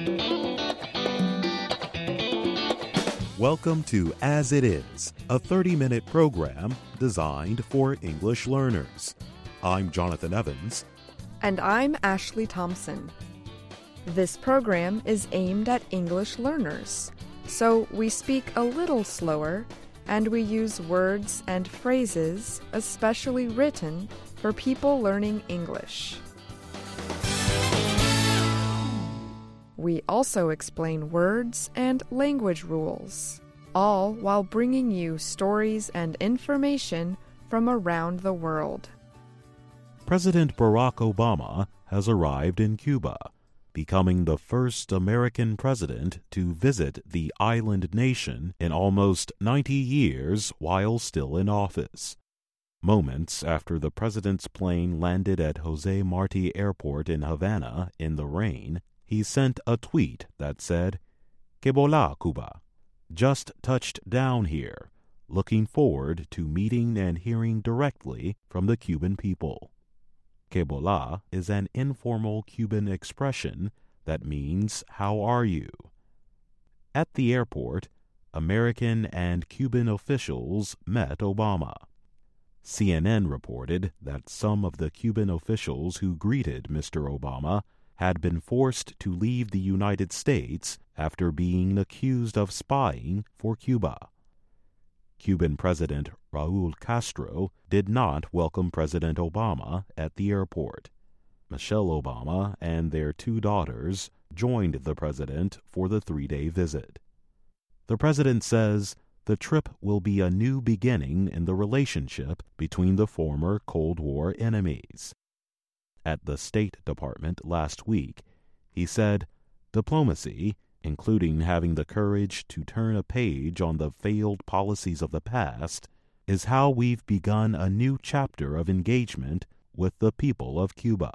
Welcome to As It Is, a 30-minute program designed for English learners. I'm Jonathan Evans. And I'm Ashley Thompson. This program is aimed at English learners, so we speak a little slower and we use words and phrases especially written for people learning English. We also explain words and language rules, all while bringing you stories and information from around the world. President Barack Obama has arrived in Cuba, becoming the first American president to visit the island nation in almost 90 years while still in office. Moments after the president's plane landed at Jose Marti Airport in Havana in the rain, he sent a tweet that said, "Que bola, Cuba. Just touched down here. Looking forward to meeting and hearing directly from the Cuban people." Que bola is an informal Cuban expression that means, "How are you?" At the airport, American and Cuban officials met Obama. CNN reported that some of the Cuban officials who greeted Mr. Obama had been forced to leave the United States after being accused of spying for Cuba. Cuban President Raul Castro did not welcome President Obama at the airport. Michelle Obama and their two daughters joined the president for the 3-day visit. The president says the trip will be a new beginning in the relationship between the former Cold War enemies. At the State Department last week, he said, "Diplomacy, including having the courage to turn a page on the failed policies of the past, is how we've begun a new chapter of engagement with the people of Cuba."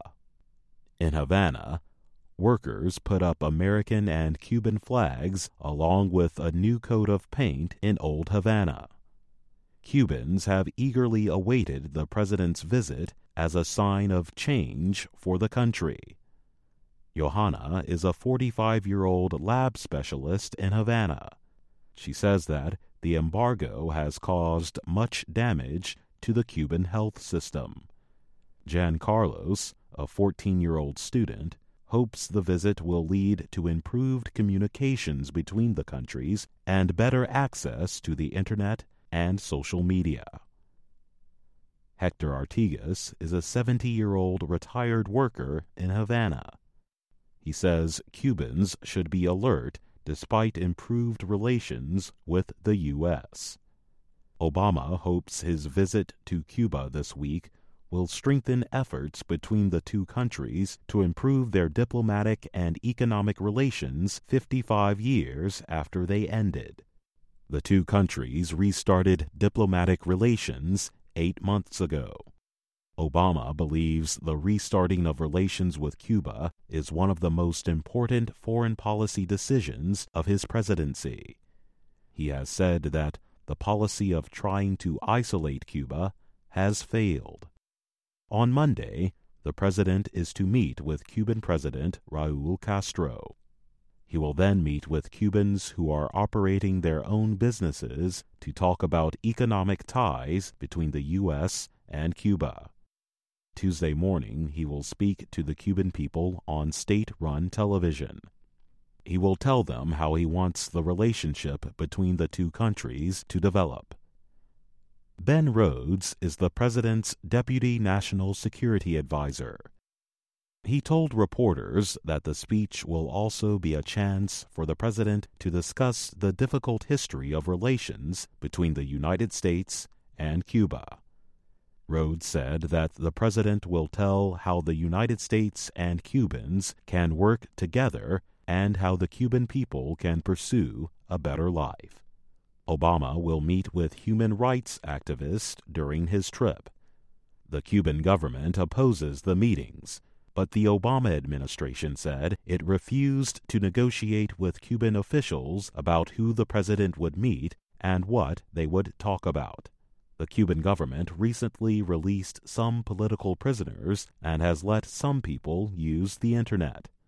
In Havana, workers put up American and Cuban flags along with a new coat of paint in Old Havana. Cubans have eagerly awaited the president's visit as a sign of change for the country. Johanna is a 45-year-old lab specialist in Havana. She says that the embargo has caused much damage to the Cuban health system. Jan Carlos, a 14-year-old student, hopes the visit will lead to improved communications between the countries and better access to the Internet and social media. Hector Artigas is a 70-year-old retired worker in Havana. He says Cubans should be alert despite improved relations with the U.S. Obama hopes his visit to Cuba this week will strengthen efforts between the two countries to improve their diplomatic and economic relations 55 years after they ended. The two countries restarted diplomatic relations 8 months ago. Obama believes the restarting of relations with Cuba is one of the most important foreign policy decisions of his presidency. He has said that the policy of trying to isolate Cuba has failed. On Monday, the president is to meet with Cuban President Raul Castro. He will then meet with Cubans who are operating their own businesses to talk about economic ties between the U.S. and Cuba. Tuesday morning, he will speak to the Cuban people on state-run television. He will tell them how he wants the relationship between the two countries to develop. Ben Rhodes is the president's deputy national security advisor. He told reporters that the speech will also be a chance for the president to discuss the difficult history of relations between the United States and Cuba. Rhodes said that the president will tell how the United States and Cubans can work together and how the Cuban people can pursue a better life. Obama will meet with human rights activists during his trip. The Cuban government opposes the meetings, but the Obama administration said it refused to negotiate with Cuban officials about who the president would meet and what they would talk about. The Cuban government recently released some political prisoners and has let some people use the Internet.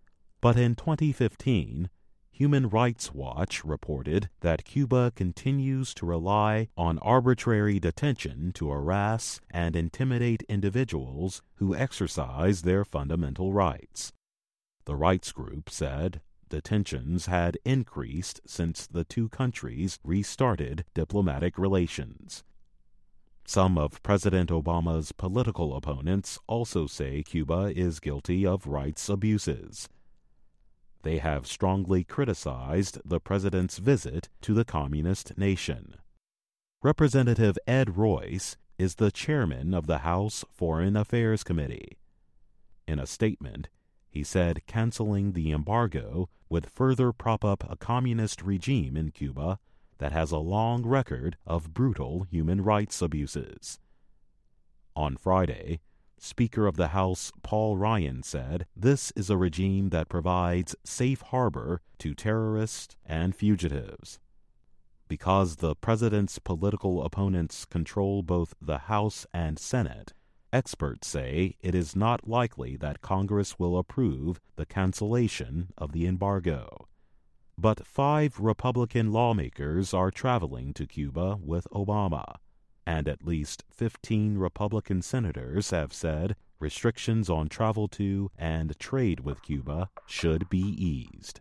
But in 2015, Human Rights Watch reported that Cuba continues to rely on arbitrary detention to harass and intimidate individuals who exercise their fundamental rights. The rights group said detentions had increased since the two countries restarted diplomatic relations. Some of President Obama's political opponents also say Cuba is guilty of rights abuses. They have strongly criticized the president's visit to the communist nation. Representative Ed Royce is the chairman of the House Foreign Affairs Committee. In a statement, he said canceling the embargo would further prop up a communist regime in Cuba that has a long record of brutal human rights abuses. On Friday, Speaker of the House Paul Ryan said this is a regime that provides safe harbor to terrorists and fugitives. Because the president's political opponents control both the House and Senate, experts say it is not likely that Congress will approve the cancellation of the embargo. But 5 Republican lawmakers are traveling to Cuba with Obama, and at least 15 Republican senators have said restrictions on travel to and trade with Cuba should be eased.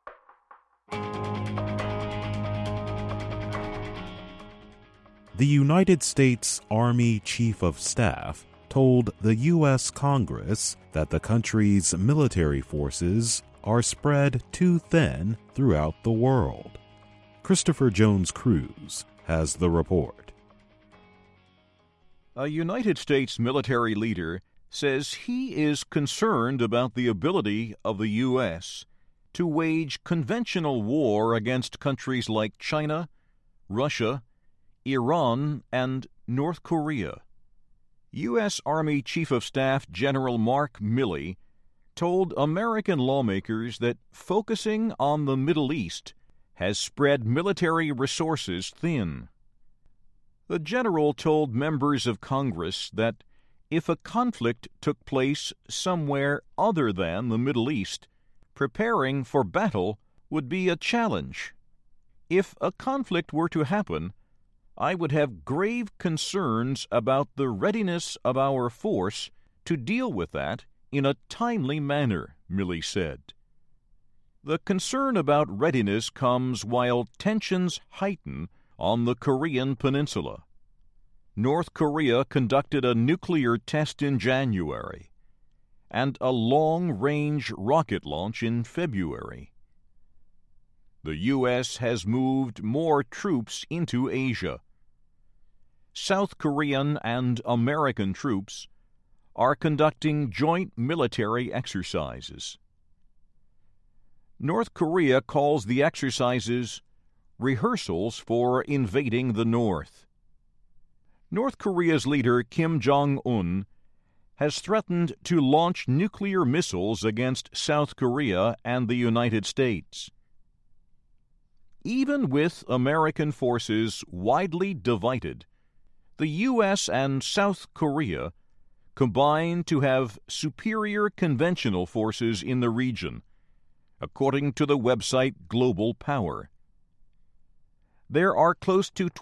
The United States Army Chief of Staff told the U.S. Congress that the country's military forces are spread too thin throughout the world. Christopher Jones Cruz has the report. A United States military leader says he is concerned about the ability of the U.S. to wage conventional war against countries like China, Russia, Iran, and North Korea. U.S. Army Chief of Staff General Mark Milley told American lawmakers that focusing on the Middle East has spread military resources thin. The general told members of Congress that if a conflict took place somewhere other than the Middle East, preparing for battle would be a challenge. If a conflict were to happen, I would have grave concerns about the readiness of our force to deal with that in a timely manner, Milley said. The concern about readiness comes while tensions heighten on the Korean Peninsula. North Korea conducted a nuclear test in January and a long-range rocket launch in February. The U.S. has moved more troops into Asia. South Korean and American troops are conducting joint military exercises. North Korea calls the exercises rehearsals for invading the North. North Korea's leader Kim Jong-un has threatened to launch nuclear missiles against South Korea and the United States. Even with American forces widely divided, the U.S. and South Korea combine to have superior conventional forces in the region, according to the website Global Power. There are close to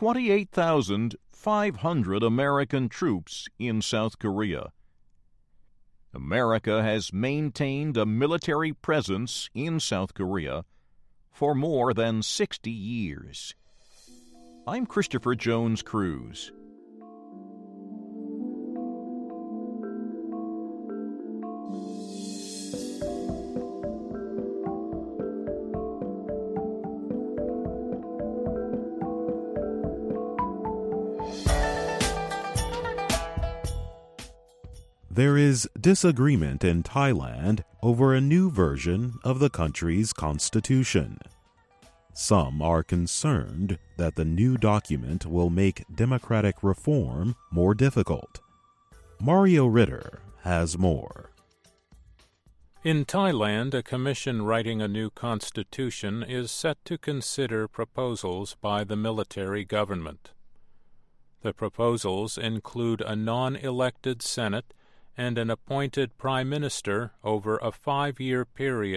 28,500 American troops in South Korea. America has maintained a military presence in South Korea for more than 60 years. I'm Christopher Jones Cruz. There is disagreement in Thailand over a new version of the country's constitution. Some are concerned that the new document will make democratic reform more difficult. Mario Ritter has more. In Thailand, a commission writing a new constitution is set to consider proposals by the military government. The proposals include a non-elected Senate and an appointed prime minister over a 5-year period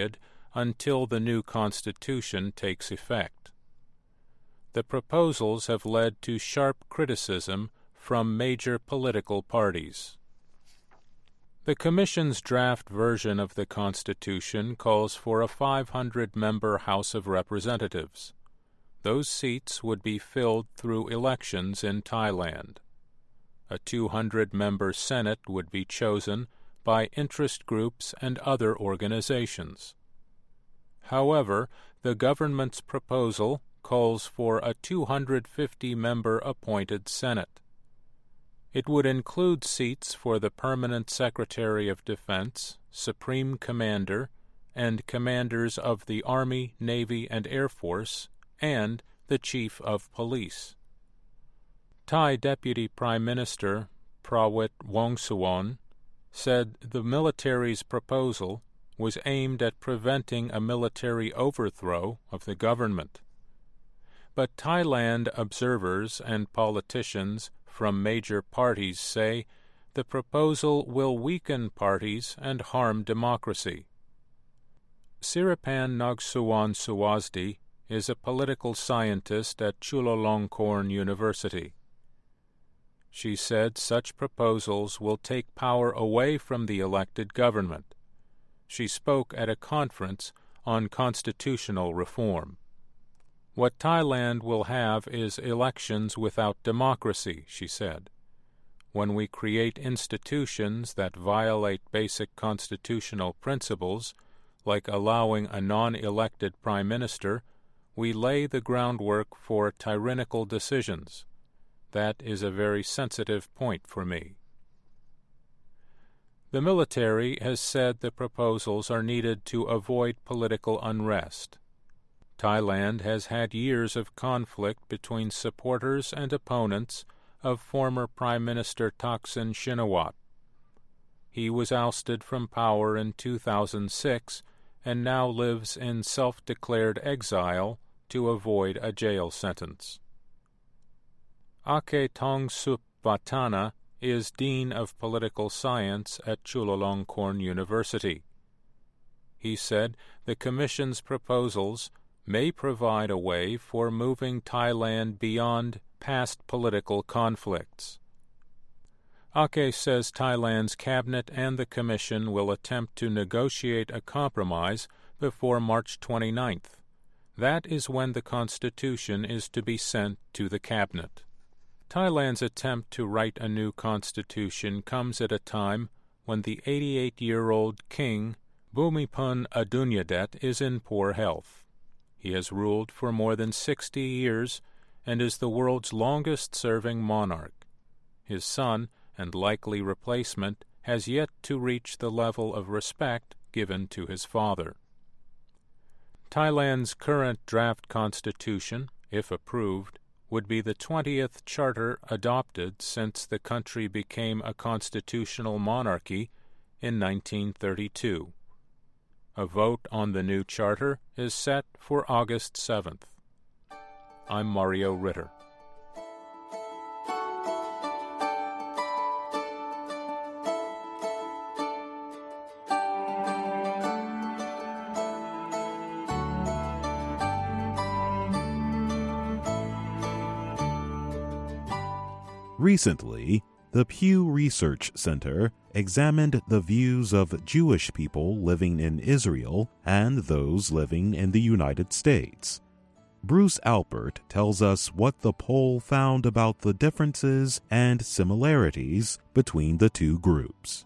until the new constitution takes effect. The proposals have led to sharp criticism from major political parties. The Commission's draft version of the Constitution calls for a 500-member House of Representatives. Those seats would be filled through elections in Thailand. A 200-member Senate would be chosen by interest groups and other organizations. However, the government's proposal calls for a 250-member appointed Senate. It would include seats for the Permanent Secretary of Defense, Supreme Commander, and commanders of the Army, Navy, and Air Force, and the Chief of Police. Thai Deputy Prime Minister Prawit Wongsuwon said the military's proposal was aimed at preventing a military overthrow of the government. But Thailand observers and politicians from major parties say the proposal will weaken parties and harm democracy. Siripan Nagsuwan Suwasdi is a political scientist at Chulalongkorn University. She said such proposals will take power away from the elected government. She spoke at a conference on constitutional reform. What Thailand will have is elections without democracy, she said. When we create institutions that violate basic constitutional principles, like allowing a non-elected prime minister, we lay the groundwork for tyrannical decisions. That is a very sensitive point for me. The military has said the proposals are needed to avoid political unrest. Thailand has had years of conflict between supporters and opponents of former Prime Minister Thaksin Shinawatra. He was ousted from power in 2006 and now lives in self-declared exile to avoid a jail sentence. Ake Tongsup Vatana is Dean of Political Science at Chulalongkorn University. He said the Commission's proposals may provide a way for moving Thailand beyond past political conflicts. Ake says Thailand's cabinet and the Commission will attempt to negotiate a compromise before March 29th. That is when the Constitution is to be sent to the cabinet. Thailand's attempt to write a new constitution comes at a time when the 88-year-old king, Bhumibol Adulyadej, is in poor health. He has ruled for more than 60 years and is the world's longest-serving monarch. His son, and likely replacement, has yet to reach the level of respect given to his father. Thailand's current draft constitution, if approved, would be the 20th charter adopted since the country became a constitutional monarchy in 1932. A vote on the new charter is set for August 7th. I'm Mario Ritter. Recently, the Pew Research Center examined the views of Jewish people living in Israel and those living in the United States. Bruce Alpert tells us what the poll found about the differences and similarities between the two groups.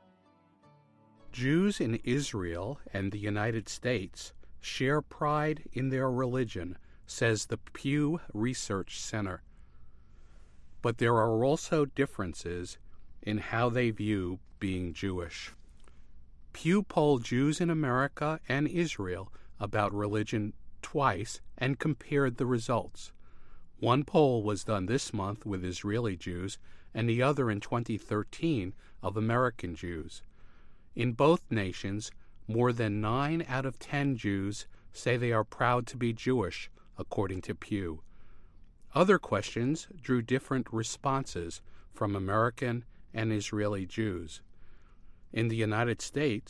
Jews in Israel and the United States share pride in their religion, says the Pew Research Center. But there are also differences in how they view being Jewish. Pew polled Jews in America and Israel about religion twice and compared the results. One poll was done this month with Israeli Jews and the other in 2013 of American Jews. In both nations, more than 9 out of 10 Jews say they are proud to be Jewish, according to Pew. Other questions drew different responses from American and Israeli Jews. In the United States,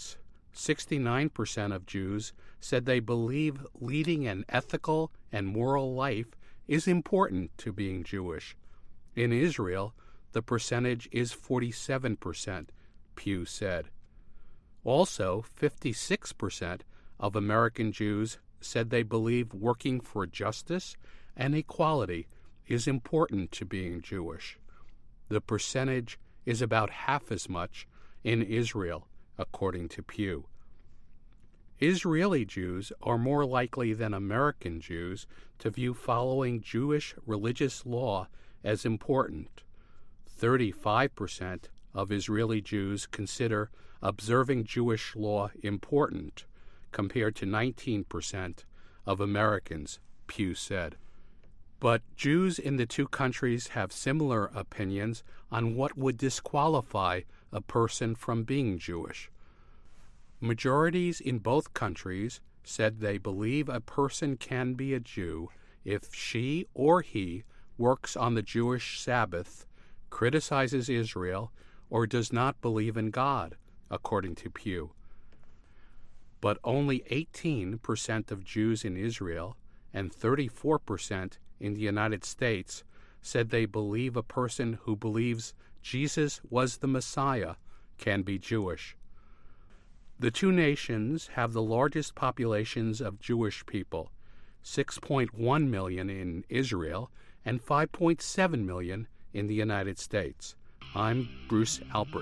69% of Jews said they believe leading an ethical and moral life is important to being Jewish. In Israel, the percentage is 47%, Pew said. Also, 56% of American Jews said they believe working for justice and equality is important to being Jewish. The percentage is about half as much in Israel, according to Pew. Israeli Jews are more likely than American Jews to view following Jewish religious law as important. 35% of Israeli Jews consider observing Jewish law important, compared to 19% of Americans, Pew said. But Jews in the two countries have similar opinions on what would disqualify a person from being Jewish. Majorities in both countries said they believe a person can be a Jew if she or he works on the Jewish Sabbath, criticizes Israel, or does not believe in God, according to Pew. But only 18% of Jews in Israel and 34% in the United States said they believe a person who believes Jesus was the Messiah can be Jewish. The two nations have the largest populations of Jewish people, 6.1 million in Israel and 5.7 million in the United States. I'm Bruce Alpert.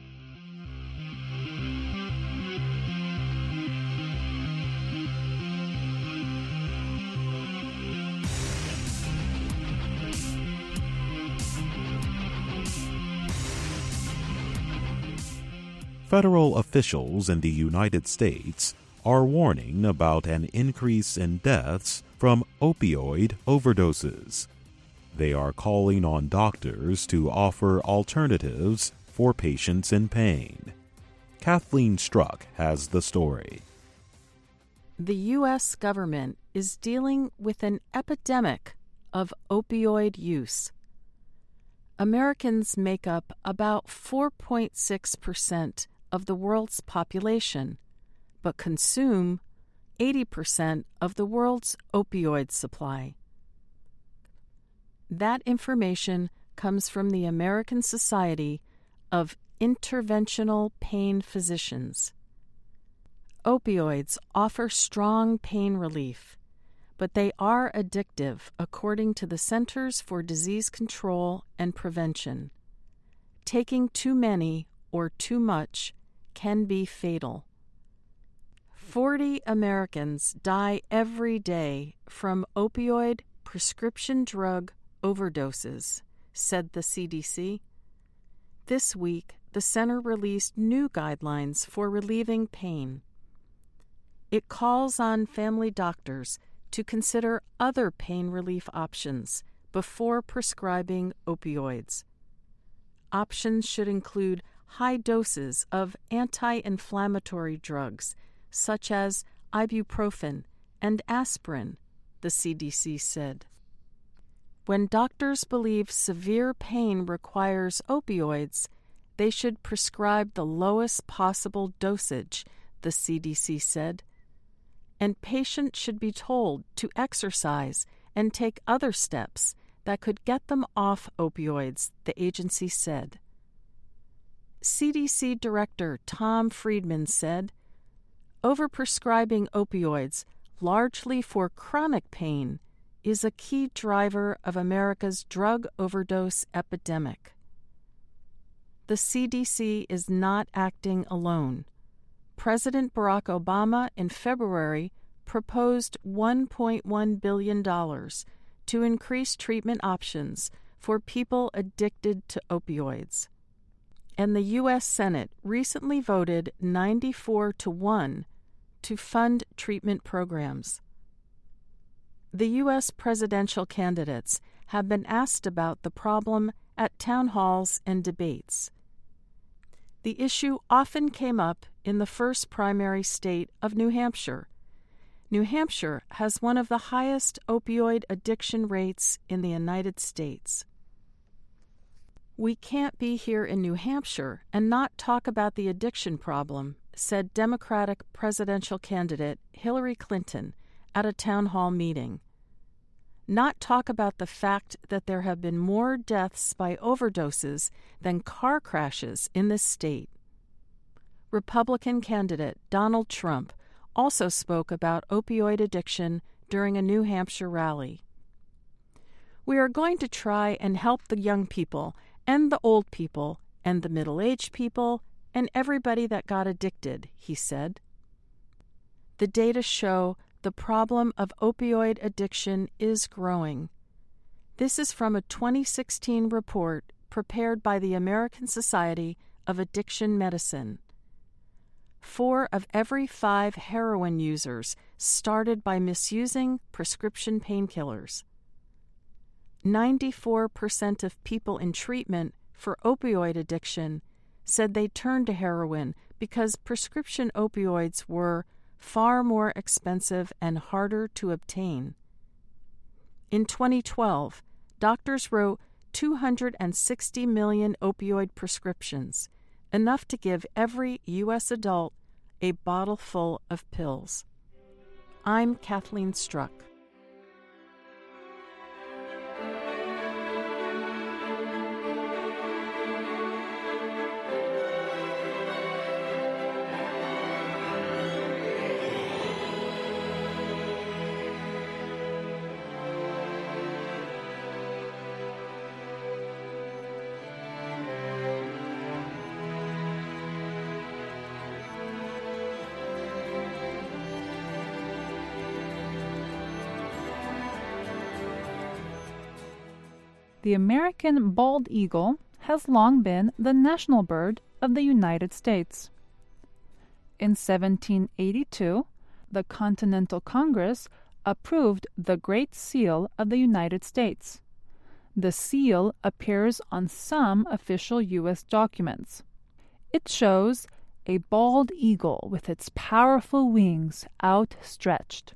Federal officials in the United States are warning about an increase in deaths from opioid overdoses. They are calling on doctors to offer alternatives for patients in pain. Kathleen Struck has the story. The U.S. government is dealing with an epidemic of opioid use. Americans make up about 4.6% of the world's population, but consume 80% of the world's opioid supply. That information comes from the American Society of Interventional Pain Physicians. Opioids offer strong pain relief, but they are addictive, according to the Centers for Disease Control and Prevention. Taking too many or too much can be fatal. 40 Americans die every day from opioid prescription drug overdoses, said the CDC. This week, the center released new guidelines for relieving pain. It calls on family doctors to consider other pain relief options before prescribing opioids. Options should include high doses of anti-inflammatory drugs such as ibuprofen and aspirin, the CDC said. When doctors believe severe pain requires opioids, they should prescribe the lowest possible dosage, the CDC said. And patients should be told to exercise and take other steps that could get them off opioids, the agency said. CDC Director Tom Friedman said, "Overprescribing opioids, largely for chronic pain, is a key driver of America's drug overdose epidemic." The CDC is not acting alone. President Barack Obama in February proposed $1.1 billion to increase treatment options for people addicted to opioids. And the U.S. Senate recently voted 94-1 to fund treatment programs. The U.S. presidential candidates have been asked about the problem at town halls and debates. The issue often came up in the first primary state of New Hampshire. New Hampshire has one of the highest opioid addiction rates in the United States. We can't be here in New Hampshire and not talk about the addiction problem, said Democratic presidential candidate Hillary Clinton at a town hall meeting. Not talk about the fact that there have been more deaths by overdoses than car crashes in this state. Republican candidate Donald Trump also spoke about opioid addiction during a New Hampshire rally. We are going to try and help the young people and the old people and the middle-aged people and everybody that got addicted, he said. The data show the problem of opioid addiction is growing. This is from a 2016 report prepared by the American Society of Addiction Medicine. 4 of every 5 heroin users started by misusing prescription painkillers. 94% of people in treatment for opioid addiction said they turned to heroin because prescription opioids were far more expensive and harder to obtain. In 2012, doctors wrote 260 million opioid prescriptions, enough to give every U.S. adult a bottle full of pills. I'm Kathleen Struck. The American bald eagle has long been the national bird of the United States. In 1782, the Continental Congress approved the Great Seal of the United States. The seal appears on some official U.S. documents. It shows a bald eagle with its powerful wings outstretched.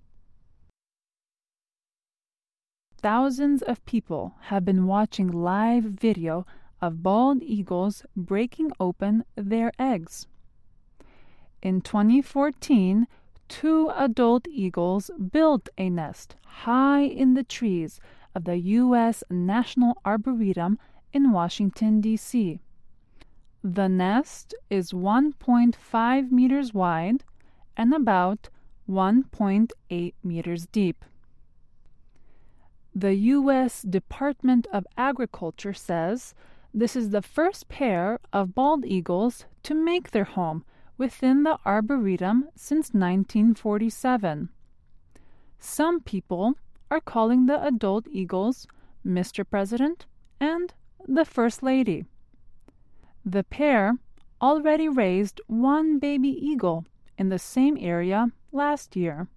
Thousands of people have been watching live video of bald eagles breaking open their eggs. In 2014, 2 adult eagles built a nest high in the trees of the U.S. National Arboretum in Washington, D.C. The nest is 1.5 meters wide and about 1.8 meters deep. The U.S. Department of Agriculture says this is the first pair of bald eagles to make their home within the Arboretum since 1947. Some people are calling the adult eagles Mr. President and the First Lady. The pair already raised 1 baby eagle in the same area last year.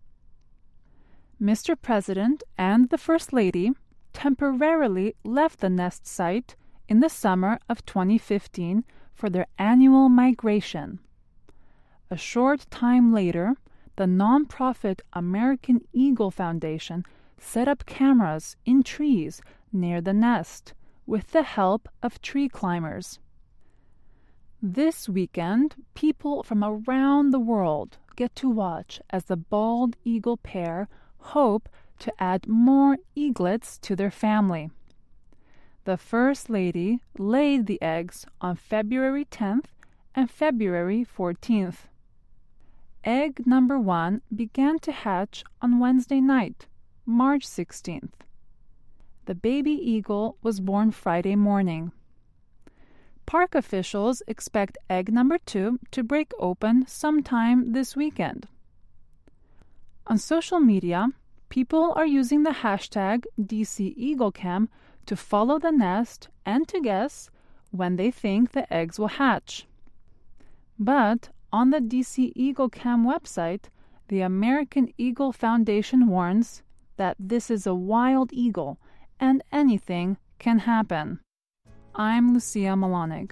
Mr. President and the First Lady temporarily left the nest site in the summer of 2015 for their annual migration. A short time later, the nonprofit American Eagle Foundation set up cameras in trees near the nest with the help of tree climbers. This weekend, people from around the world get to watch as the bald eagle pair hope to add more eaglets to their family. The First Lady laid the eggs on February 10th and February 14th. Egg number 1 began to hatch on Wednesday night, March 16th. The baby eagle was born Friday morning. Park officials expect egg number 2 to break open sometime this weekend. On social media, people are using the hashtag DCEagleCam to follow the nest and to guess when they think the eggs will hatch. But on the DCEagleCam website, the American Eagle Foundation warns that this is a wild eagle and anything can happen. I'm Lucia Malonig.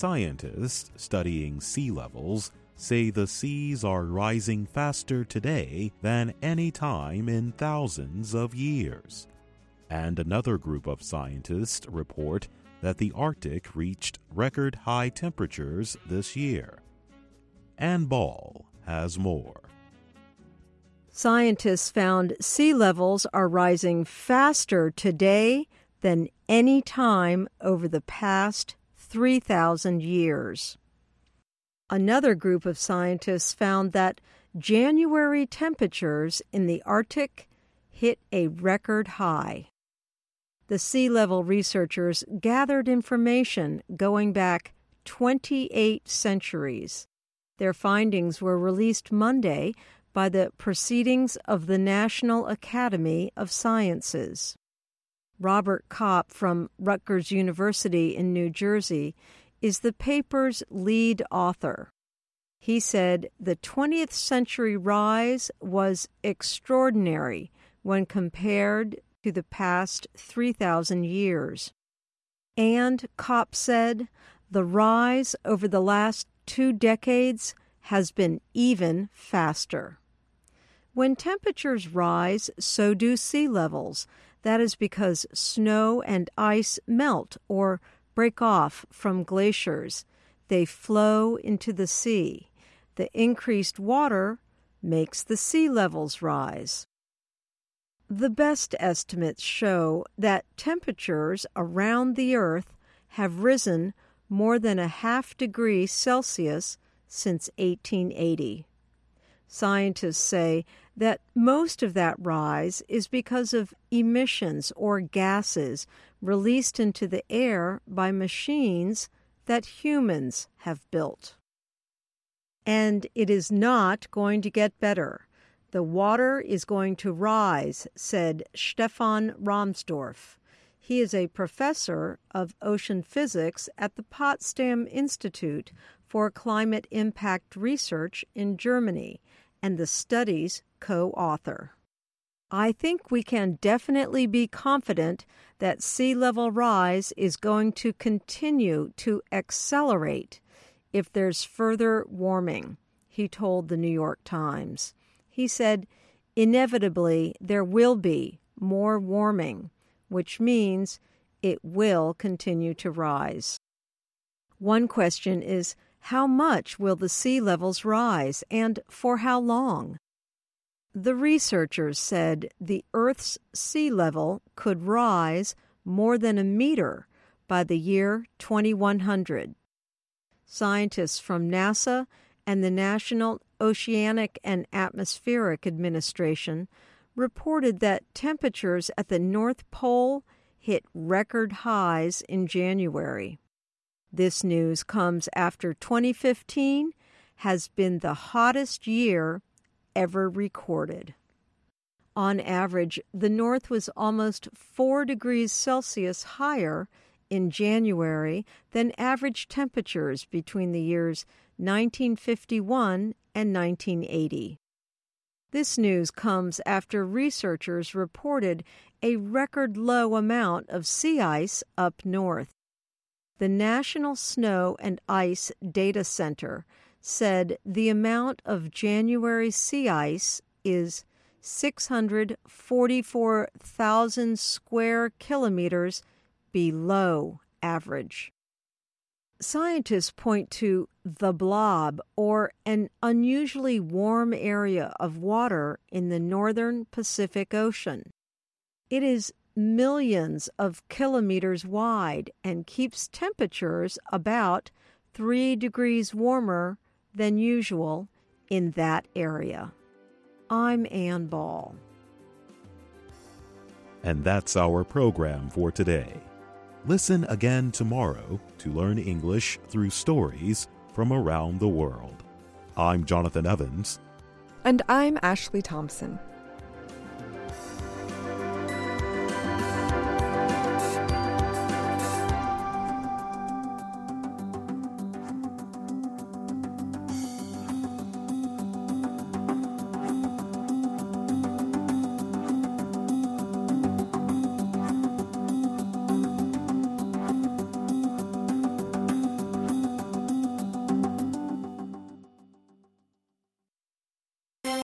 Scientists studying sea levels say the seas are rising faster today than any time in thousands of years. And another group of scientists report that the Arctic reached record high temperatures this year. Ann Ball has more. Scientists found sea levels are rising faster today than any time over the past 3,000 years. Another group of scientists found that January temperatures in the Arctic hit a record high. The sea level researchers gathered information going back 28 centuries. Their findings were released Monday by the Proceedings of the National Academy of Sciences. Robert Kopp from Rutgers University in New Jersey is the paper's lead author. He said the 20th century rise was extraordinary when compared to the past 3,000 years. And, Kopp said, the rise over the last 2 decades has been even faster. When temperatures rise, so do sea levels. That is because snow and ice melt or break off from glaciers. They flow into the sea. The increased water makes the sea levels rise. The best estimates show that temperatures around the Earth have risen more than 0.5 degrees Celsius since 1880. Scientists say that most of that rise is because of emissions or gases released into the air by machines that humans have built. And it is not going to get better. The water is going to rise, said Stefan Rahmsdorf. He is a professor of ocean physics at the Potsdam Institute for Climate Impact Research in Germany, and the study's co-author. I think we can definitely be confident that sea level rise is going to continue to accelerate if there's further warming, he told the New York Times. He said, inevitably there will be more warming, which means it will continue to rise. One question is, how much will the sea levels rise, and for how long? The researchers said the Earth's sea level could rise more than 1 meter by the year 2100. Scientists from NASA and the National Oceanic and Atmospheric Administration reported that temperatures at the North Pole hit record highs in January. This news comes after 2015 has been the hottest year ever recorded. On average, the North was almost 4 degrees Celsius higher in January than average temperatures between the years 1951 and 1980. This news comes after researchers reported a record low amount of sea ice up north. The National Snow and Ice Data Center said the amount of January sea ice is 644,000 square kilometers below average. Scientists point to the blob, or an unusually warm area of water in the northern Pacific Ocean. It is millions of kilometers wide and keeps temperatures about 3 degrees warmer than usual in that area. I'm Ann Ball. And that's our program for today. Listen again tomorrow to learn English through stories from around the world. I'm Jonathan Evans. And I'm Ashley Thompson.